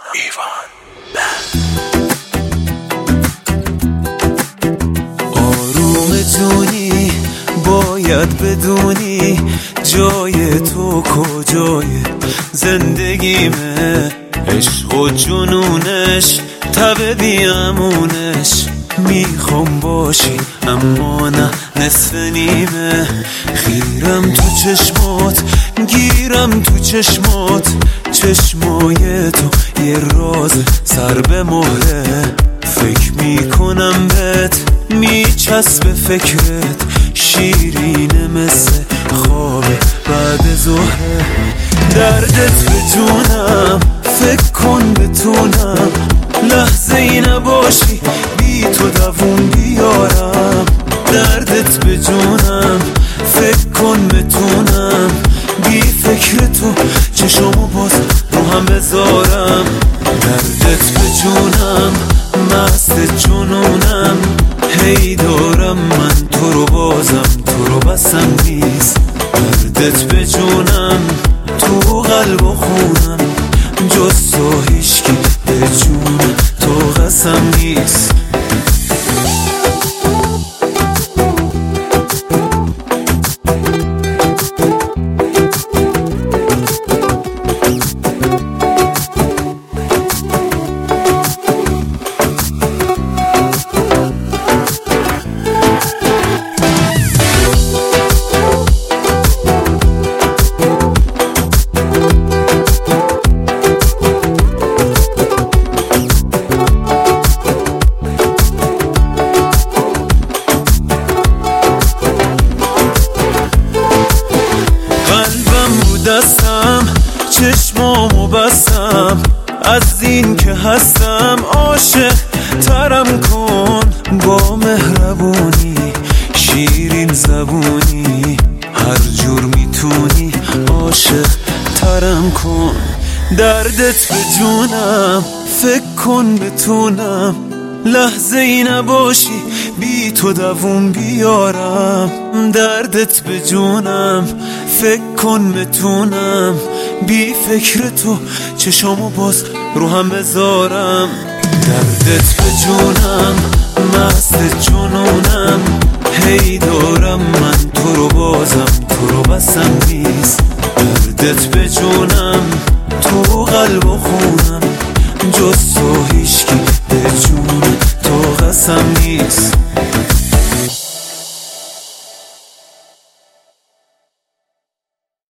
آروم جونی باید بدونی جای تو کجای زندگیمه، عشق و جنونش تب بیامونش. میخوام باشی اما نه نصف نیمه، خیرم تو چشمات گیرم تو چشمات، چشمای تو یه راز سر به مهره. فکر میکنم بهت میچسبه فکرت، شیرینه مثل خواب بعد ظهره. دردت به جونم فکر کن بتونم لحظه ای نباشی بی تو دووم بیارم. دردت به جونم فکر کن بتونم بی فکر تو چشمو باز رو هم بذارم. دردت به جونم مست جنونم، هی دارم من تو رو بازم تو رو بسم نیست. دردت به جونم تو قلب و خونم، جز تو هیچکی به جون تو قسم نیست. دستم چشمامو بستم، از این که هستم عاشق ترم کن. با مهربونی شیرین زبونی هر جور میتونی عاشق ترم کن. دردت به جونم فکر کن بتونم لحظه ای نباشی بی تو دووم بیارم. دردت به جونم فکر کن بتونم بی فکر تو چشامو باز رو هم بذارم. دردت به جونم مست جنونم، هی دارم من تو رو بازم تو رو بسم نیست. دردت به جونم تو قلب و خونم، جز تو هیچکی به جون تو قسم نیست.